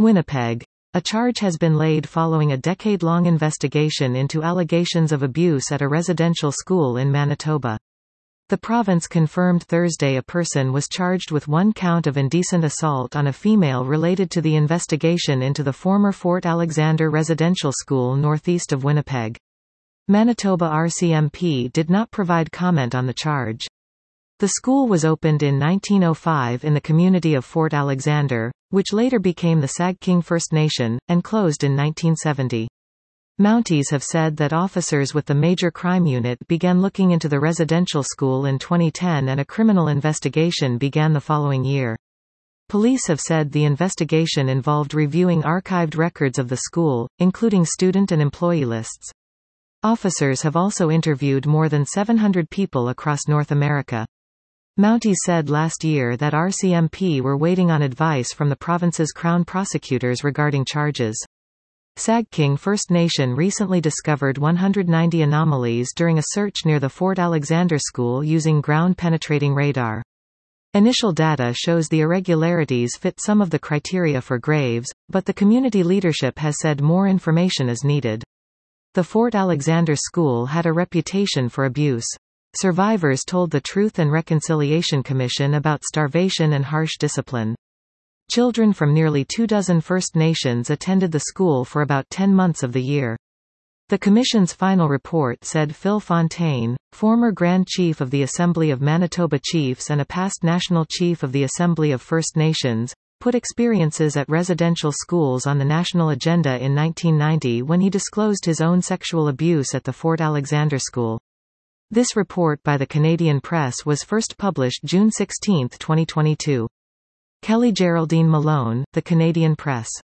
Winnipeg. A charge has been laid following a decade-long investigation into allegations of abuse at a residential school in Manitoba. The province confirmed Thursday a person was charged with one count of indecent assault on a female related to the investigation into the former Fort Alexander Residential School northeast of Winnipeg. Manitoba RCMP did not provide comment on the charge. The school was opened in 1905 in the community of Fort Alexander, which later became the Sagking First Nation, and closed in 1970. Mounties have said that officers with the Major Crime Unit began looking into the residential school in 2010 and a criminal investigation began the following year. Police have said the investigation involved reviewing archived records of the school, including student and employee lists. Officers have also interviewed more than 700 people across North America. Mounties said last year that RCMP were waiting on advice from the province's Crown prosecutors regarding charges. Sagking First Nation recently discovered 190 anomalies during a search near the Fort Alexander School using ground-penetrating radar. Initial data shows the irregularities fit some of the criteria for graves, but the community leadership has said more information is needed. The Fort Alexander School had a reputation for abuse. Survivors told the Truth and Reconciliation Commission about starvation and harsh discipline. Children from nearly 24 First Nations attended the school for about 10 months of the year. The Commission's final report said Phil Fontaine, former Grand Chief of the Assembly of Manitoba Chiefs and a past National Chief of the Assembly of First Nations, put experiences at residential schools on the national agenda in 1990 when he disclosed his own sexual abuse at the Fort Alexander School. This report by the Canadian Press was first published June 16, 2022. Kelly Geraldine Malone, The Canadian Press.